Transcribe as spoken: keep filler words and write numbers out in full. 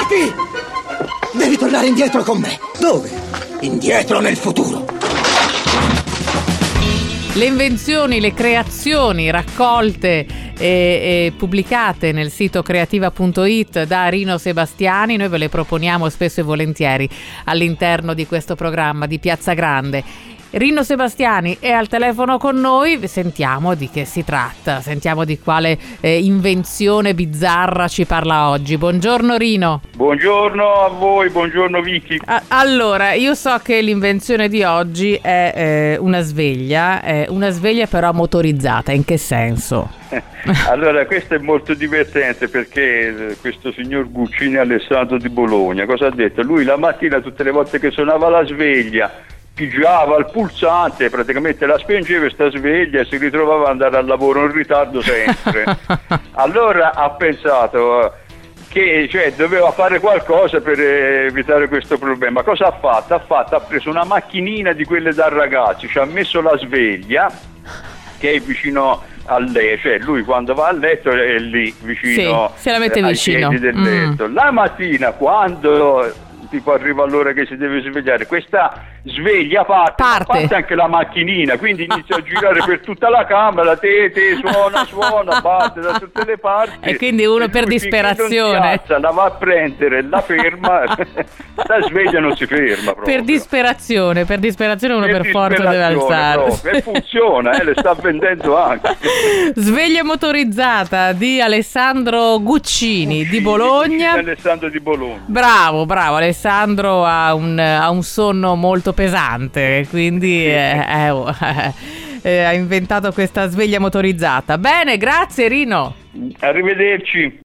Papi! Devi tornare indietro con me. Dove? Indietro nel futuro. Le invenzioni, le creazioni raccolte e, e pubblicate nel sito creativa punto it da Rino Sebastiani, noi ve le proponiamo spesso e volentieri all'interno di questo programma di Piazza Grande. Rino Sebastiani è al telefono con noi, sentiamo di che si tratta, sentiamo di quale eh, invenzione bizzarra ci parla oggi. Buongiorno Rino. Buongiorno a voi, buongiorno Vicky. A- allora, io so che l'invenzione di oggi è eh, una sveglia, è una sveglia però motorizzata, in che senso? Allora, questo è molto divertente perché questo signor Guccini Alessandro di Bologna, cosa ha detto? Lui la mattina, tutte le volte che suonava la sveglia, pigiava il pulsante, praticamente la spengeva questa sveglia e si ritrovava ad andare al lavoro in ritardo sempre. Allora ha pensato che cioè, doveva fare qualcosa per evitare questo problema. Cosa ha fatto? Ha fatto, ha preso una macchinina di quelle da ragazzi, ci ha messo la sveglia che è vicino a lei, cioè lui quando va a letto è lì vicino, sì, se la mette ai vicino piedi del letto. Mm. La mattina quando tipo arriva l'ora che si deve svegliare, questa sveglia parte, parte. parte anche la macchinina, quindi inizia a girare per tutta la camera, te, te, suona, suona, batte da tutte le parti. E quindi uno e per disperazione non si alza, la va a prendere, la ferma, la sveglia non si ferma proprio. Per disperazione, per disperazione uno per, per forza deve alzarsi. E funziona, eh, le sta vendendo anche. Sveglia motorizzata di Alessandro Guccini, Guccini di Bologna. Guccini Alessandro di Bologna. Bravo, bravo. Alessandro ha un, ha un sonno molto pesante, quindi eh, eh, eh, ha inventato questa sveglia motorizzata. Bene, grazie Rino. Arrivederci.